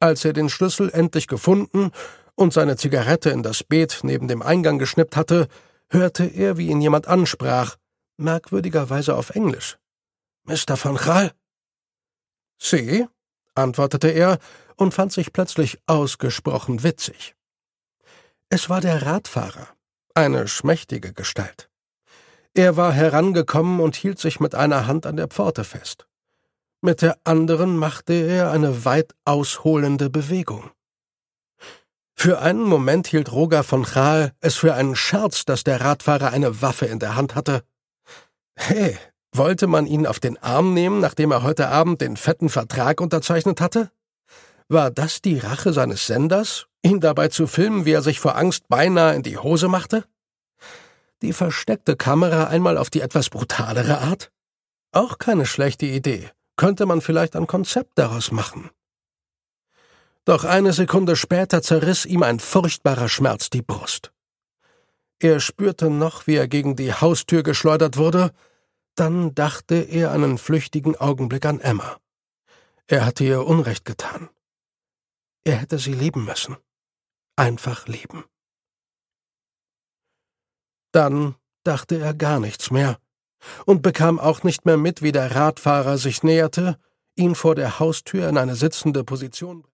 Als er den Schlüssel endlich gefunden und seine Zigarette in das Beet neben dem Eingang geschnippt hatte, hörte er, wie ihn jemand ansprach, merkwürdigerweise auf Englisch. »Mr. von Gaal?« »Sie«, antwortete er und fand sich plötzlich ausgesprochen witzig. Es war der Radfahrer, eine schmächtige Gestalt. Er war herangekommen und hielt sich mit einer Hand an der Pforte fest. Mit der anderen machte er eine weit ausholende Bewegung. Für einen Moment hielt Roger von Gaal es für einen Scherz, dass der Radfahrer eine Waffe in der Hand hatte. Hey, wollte man ihn auf den Arm nehmen, nachdem er heute Abend den fetten Vertrag unterzeichnet hatte? War das die Rache seines Senders, ihn dabei zu filmen, wie er sich vor Angst beinahe in die Hose machte? Die versteckte Kamera einmal auf die etwas brutalere Art? Auch keine schlechte Idee. Könnte man vielleicht ein Konzept daraus machen. Doch eine Sekunde später zerriss ihm ein furchtbarer Schmerz die Brust. Er spürte noch, wie er gegen die Haustür geschleudert wurde, dann dachte er einen flüchtigen Augenblick an Emma. Er hatte ihr Unrecht getan. Er hätte sie lieben müssen. Einfach lieben. Dann dachte er gar nichts mehr und bekam auch nicht mehr mit, wie der Radfahrer sich näherte, ihn vor der Haustür in eine sitzende Position